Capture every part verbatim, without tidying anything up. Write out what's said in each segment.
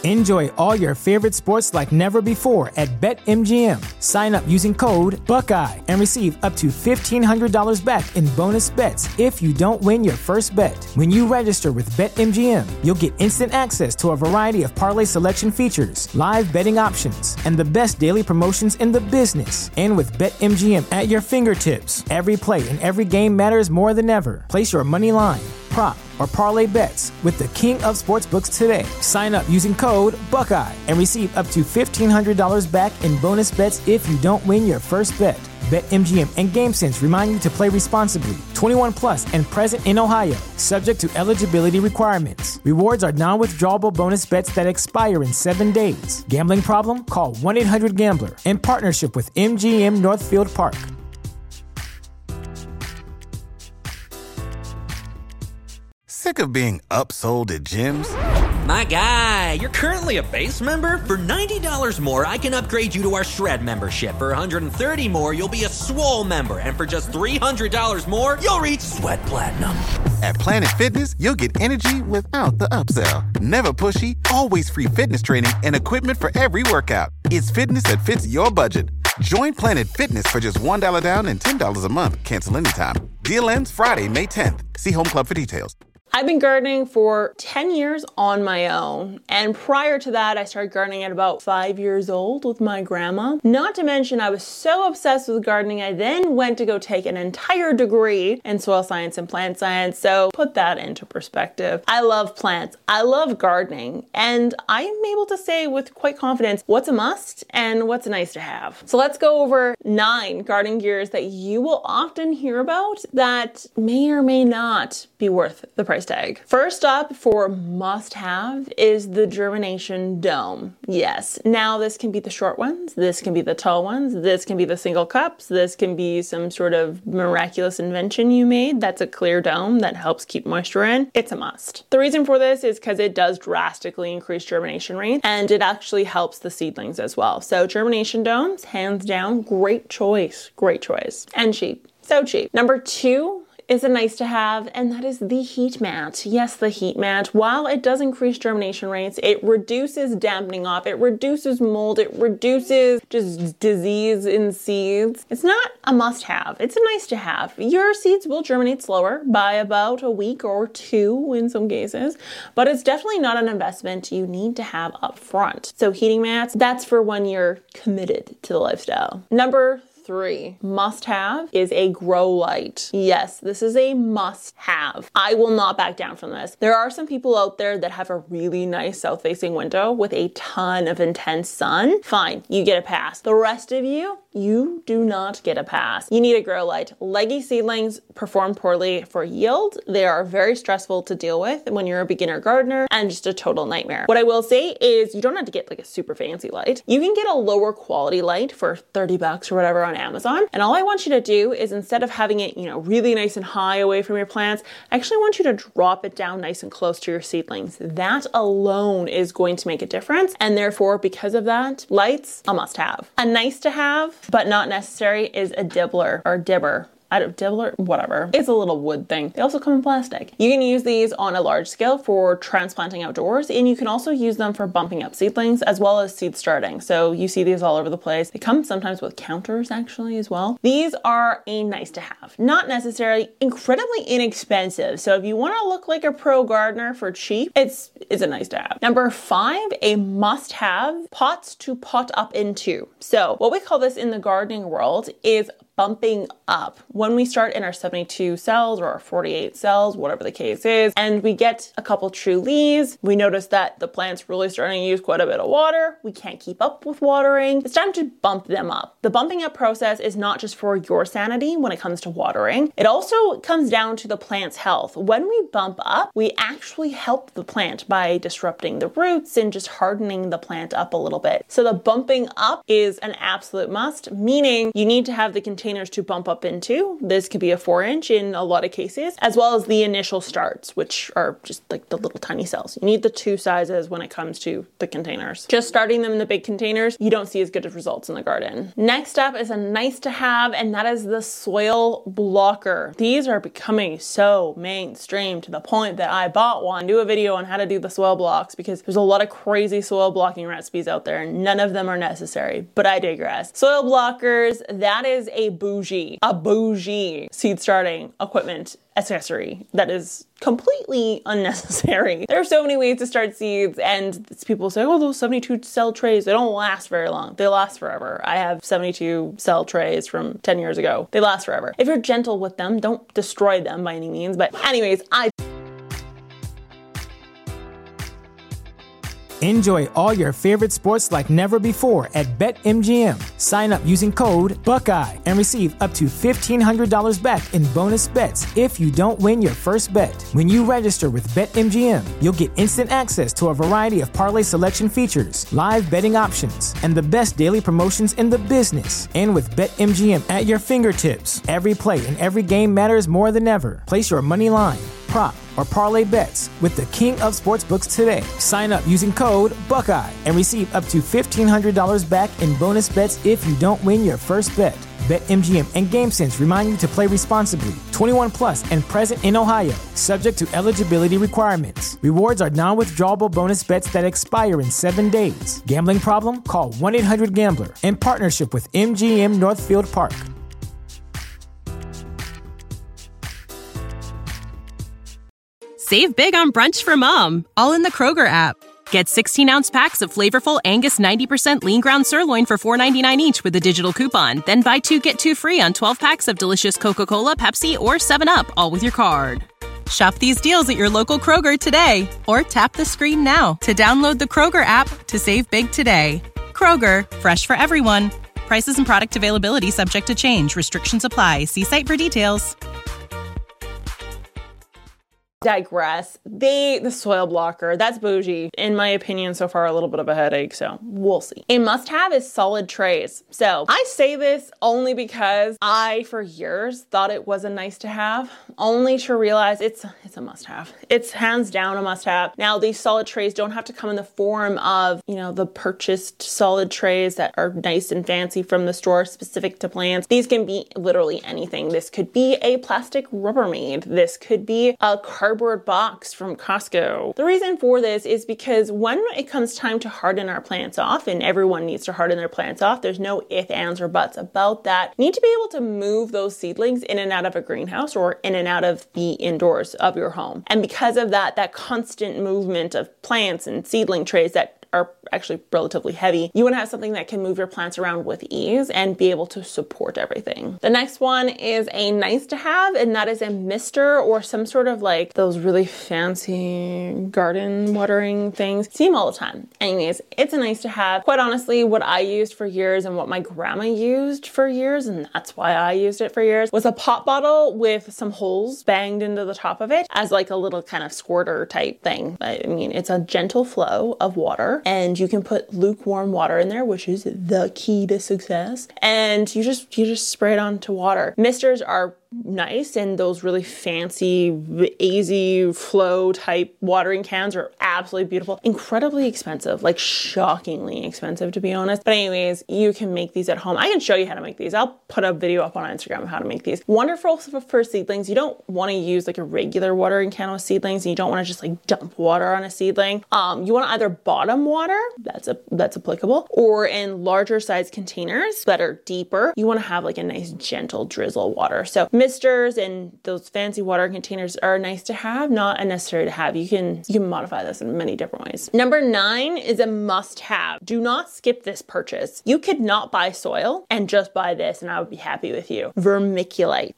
Enjoy all your favorite sports like never before at BetMGM. Sign up using code Buckeye and receive up to fifteen hundred dollars back in bonus bets if you don't win your first bet. When you register with BetMGM, you'll get instant access to a variety of parlay selection features, live betting options, and the best daily promotions in the business. And with BetMGM at your fingertips, every play and every game matters more than ever. Place your money line, prop, or parlay bets with the king of sportsbooks today. Sign up using code Buckeye and receive up to fifteen hundred dollars back in bonus bets if you don't win your first bet. BetMGM and GameSense remind you to play responsibly. twenty-one plus and present in Ohio, subject to eligibility requirements. Rewards are non-withdrawable bonus bets that expire in seven days. Gambling problem? Call one eight hundred gambler in partnership with M G M Northfield Park. Sick of being upsold at gyms? My guy, you're currently a base member? For ninety dollars more, I can upgrade you to our Shred membership. For one hundred thirty dollars more, you'll be a Swole member. And for just three hundred dollars more, you'll reach Sweat Platinum. At Planet Fitness, you'll get energy without the upsell. Never pushy, always free fitness training and equipment for every workout. It's fitness that fits your budget. Join Planet Fitness for just one dollar down and ten dollars a month. Cancel anytime. Deal ends Friday, May tenth. See Home Club for details. I've been gardening for ten years on my own, and prior to that I started gardening at about five years old with my grandma. Not to mention I was so obsessed with gardening I then went to go take an entire degree in soil science and plant science, so put that into perspective. I love plants, I love gardening, and I'm able to say with quite confidence what's a must and what's nice to have. So let's go over nine gardening gears that you will often hear about that may or may not be worth the price tag. First up for must have is the germination dome. Yes, now this can be the short ones, this can be the tall ones, this can be the single cups, this can be some sort of miraculous invention you made that's a clear dome that helps keep moisture in. It's a must. The reason for this is because it does drastically increase germination rate and it actually helps the seedlings as well. So germination domes, hands down, great choice, great choice. And cheap, so cheap. Number two is a nice to have, and that is the heat mat. Yes, the heat mat. While it does increase germination rates, it reduces dampening off, it reduces mold, it reduces just disease in seeds. It's not a must have, it's a nice to have. Your seeds will germinate slower by about a week or two in some cases, but it's definitely not an investment you need to have up front. So heating mats, that's for when you're committed to the lifestyle. Number three, must have is a grow light. Yes, this is a must have. I will not back down from this. There are some people out there that have a really nice south facing window with a ton of intense sun. Fine, you get a pass. The rest of you, you do not get a pass. You need a grow light. Leggy seedlings perform poorly for yield. They are very stressful to deal with when you're a beginner gardener and just a total nightmare. What I will say is you don't have to get like a super fancy light. You can get a lower quality light for thirty bucks or whatever on Amazon. And all I want you to do is instead of having it, you know, really nice and high away from your plants, I actually want you to drop it down nice and close to your seedlings. That alone is going to make a difference. And therefore, because of that, lights, a must have. A nice to have, but not necessary, is a dibbler or dibber. I don't, dibbler, whatever. It's a little wood thing. They also come in plastic. You can use these on a large scale for transplanting outdoors, and you can also use them for bumping up seedlings as well as seed starting. So you see these all over the place. They come sometimes with counters actually as well. These are a nice to have, not necessarily incredibly inexpensive. So if you want to look like a pro gardener for cheap, it's, it's a nice to have. Number five, a must have, pots to pot up into. So what we call this in the gardening world is bumping up. When we start in our seventy-two cells or our forty-eight cells, whatever the case is, and we get a couple true leaves, we notice that the plant's really starting to use quite a bit of water. We can't keep up with watering. It's time to bump them up. The bumping up process is not just for your sanity when it comes to watering. It also comes down to the plant's health. When we bump up, we actually help the plant by disrupting the roots and just hardening the plant up a little bit. So the bumping up is an absolute must, meaning you need to have the continuous containers to bump up into. This could be a four inch in a lot of cases, as well as the initial starts, which are just like the little tiny cells. You need the two sizes when it comes to the containers. Just starting them in the big containers, you don't see as good of results in the garden. Next up is a nice to have, and that is the soil blocker. These are becoming so mainstream to the point that I bought one, do a video on how to do the soil blocks, because there's a lot of crazy soil blocking recipes out there and none of them are necessary, but I digress. Soil blockers, that is a bougie, a bougie seed starting equipment accessory that is completely unnecessary. There are so many ways to start seeds, and people say, oh, those seventy-two cell trays, they don't last very long. They last forever. I have seventy-two cell trays from ten years ago. They last forever. If you're gentle with them, don't destroy them by any means. But anyways, I Enjoy all your favorite sports like never before at BetMGM. Sign up using code Buckeye and receive up to fifteen hundred dollars back in bonus bets if you don't win your first bet. When you register with BetMGM, you'll get instant access to a variety of parlay selection features, live betting options, and the best daily promotions in the business. And with BetMGM at your fingertips, every play and every game matters more than ever. Place your money line, prop, or parlay bets with the king of sportsbooks today. Sign up using code Buckeye and receive up to fifteen hundred dollars back in bonus bets if you don't win your first bet. BetMGM and GameSense remind you to play responsibly. twenty-one plus and present in Ohio, subject to eligibility requirements. Rewards are non-withdrawable bonus bets that expire in seven days. Gambling problem? Call one eight hundred gambler. In partnership with M G M Northfield Park. Save big on brunch for mom, all in the Kroger app. Get sixteen ounce packs of flavorful Angus ninety percent lean ground sirloin for four ninety-nine each with a digital coupon. Then buy two, get two free on twelve packs of delicious Coca-Cola, Pepsi, or seven up, all with your card. Shop these deals at your local Kroger today, or tap the screen now to download the Kroger app to save big today. Kroger, fresh for everyone. Prices and product availability subject to change. Restrictions apply. See site for details. Digress. They, the soil blocker, that's bougie. In my opinion, so far, a little bit of a headache, so we'll see. A must-have is solid trays. So I say this only because I, for years, thought it was a nice to have, only to realize it's, it's a must-have. It's hands down a must-have. Now, these solid trays don't have to come in the form of, you know, the purchased solid trays that are nice and fancy from the store specific to plants. These can be literally anything. This could be a plastic Rubbermaid. This could be a cardboard cardboard box from Costco. The reason for this is because when it comes time to harden our plants off, and everyone needs to harden their plants off, there's no ifs, ands, or buts about that. You need to be able to move those seedlings in and out of a greenhouse or in and out of the indoors of your home. And because of that, that constant movement of plants and seedling trays that are actually relatively heavy, you want to have something that can move your plants around with ease and be able to support everything. The next one is a nice to have, and that is a mister or some sort of like those really fancy garden watering things. See them all the time. Anyways, it's a nice to have. Quite honestly, what I used for years and what my grandma used for years, and that's why I used it for years, was a pop bottle with some holes banged into the top of it as like a little kind of squirter type thing. I mean, it's a gentle flow of water, and you can put lukewarm water in there, which is the key to success. And you just you just spray it onto water. Misters are nice, and those really fancy easy flow type watering cans are absolutely beautiful. Incredibly expensive, like shockingly expensive to be honest. But anyways, you can make these at home. I can show you how to make these. I'll put a video up on Instagram of how to make these. Wonderful for seedlings. You don't want to use like a regular watering can with seedlings, and you don't want to just like dump water on a seedling. Um, you want to either bottom water, that's a that's applicable, or in larger size containers that are deeper, you want to have like a nice gentle drizzle water. So misters and those fancy water containers are nice to have, not a necessary to have. You can you can modify this in many different ways. Number nine is a must-have. Do not skip this purchase. You could not buy soil and just buy this, and I would be happy with you. Vermiculite.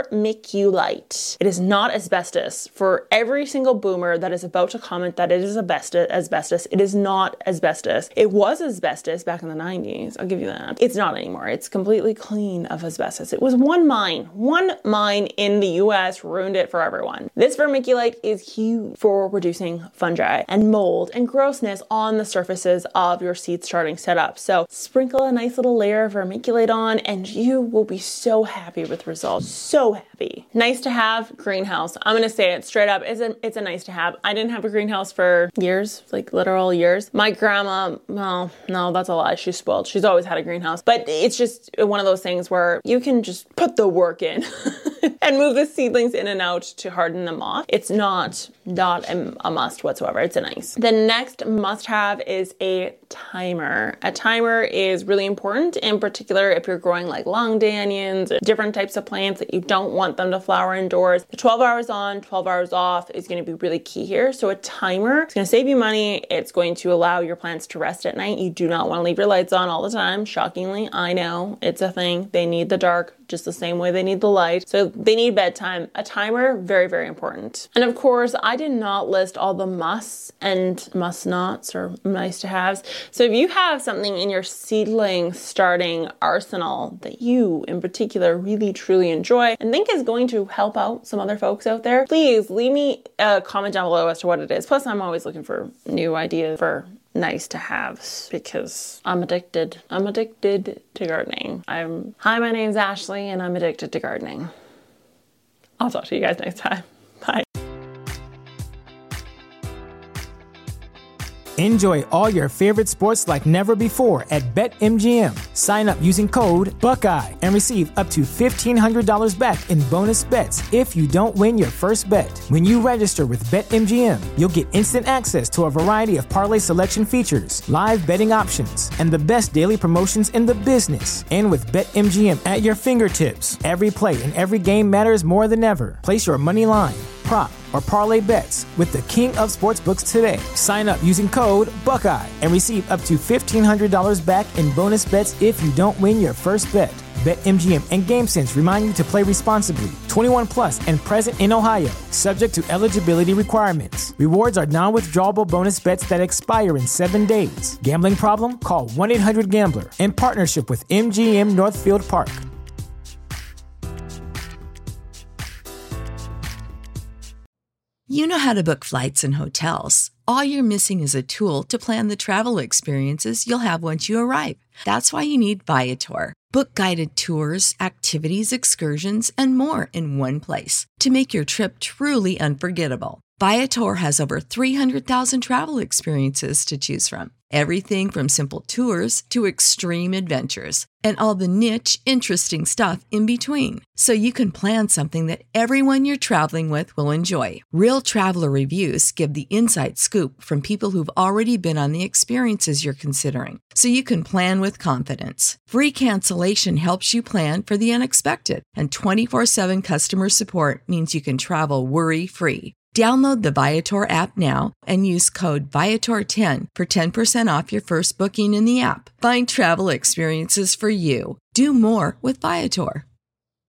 Vermiculite. It is not asbestos. For every single boomer that is about to comment that it is asbestos, asbestos, it is not asbestos. It was asbestos back in the nineties. I'll give you that. It's not anymore. It's completely clean of asbestos. It was one mine, one mine in the U S ruined it for everyone. This vermiculite is huge for reducing fungi and mold and grossness on the surfaces of your seed starting setup. So sprinkle a nice little layer of vermiculite on and you will be so happy with results. So happy. Nice to have greenhouse. I'm gonna say it straight up. It's a, it's a nice to have. I didn't have a greenhouse for years, like literal years. My grandma, well, no, that's a lie. She's spoiled. She's always had a greenhouse. But it's just one of those things where you can just put the work in and move the seedlings in and out to harden them off. It's not, not a, a must whatsoever. It's a nice. The next must have is a timer. A timer is really important, in particular if you're growing like long danions, different types of plants that you don't want them to flower indoors. The twelve hours on, twelve hours off is going to be really key here. So a timer is going to save you money. It's going to allow your plants to rest at night. You do not want to leave your lights on all the time. Shockingly, I know it's a thing. They need the dark just the same way they need the light. So they need bedtime. A timer, very, very important. And of course, I did not list all the musts and must nots or nice to haves. So if you have something in your seedling starting arsenal that you in particular really truly enjoy and think is going to help out some other folks out there, please leave me a comment down below as to what it is. Plus, I'm always looking for new ideas for nice to haves because I'm addicted. I'm addicted to gardening. I'm Hi, my name's Ashley and I'm addicted to gardening. I'll talk to you guys next time. Bye. Enjoy all your favorite sports like never before at BetMGM. Sign up using code Buckeye and receive up to fifteen hundred dollars back in bonus bets if you don't win your first bet. When you register with BetMGM, you'll get instant access to a variety of parlay selection features, live betting options, and the best daily promotions in the business. And with BetMGM at your fingertips, every play and every game matters more than ever. Place your money line, prop, or parlay bets with the king of sportsbooks today. Sign up using code Buckeye and receive up to fifteen hundred dollars back in bonus bets if you don't win your first bet. BetMGM and GameSense remind you to play responsibly. twenty-one plus and present in Ohio, subject to eligibility requirements. Rewards are non-withdrawable bonus bets that expire in seven days. Gambling problem? Call one eight hundred gambler in partnership with M G M Northfield Park. You know how to book flights and hotels. All you're missing is a tool to plan the travel experiences you'll have once you arrive. That's why you need Viator. Book guided tours, activities, excursions, and more in one place to make your trip truly unforgettable. Viator has over three hundred thousand travel experiences to choose from. Everything from simple tours to extreme adventures and all the niche, interesting stuff in between. So you can plan something that everyone you're traveling with will enjoy. Real traveler reviews give the inside scoop from people who've already been on the experiences you're considering. So you can plan with confidence. Free cancellation helps you plan for the unexpected. And twenty-four seven customer support means you can travel worry-free. Download the Viator app now and use code Viator ten for ten percent off your first booking in the app. Find travel experiences for you. Do more with Viator.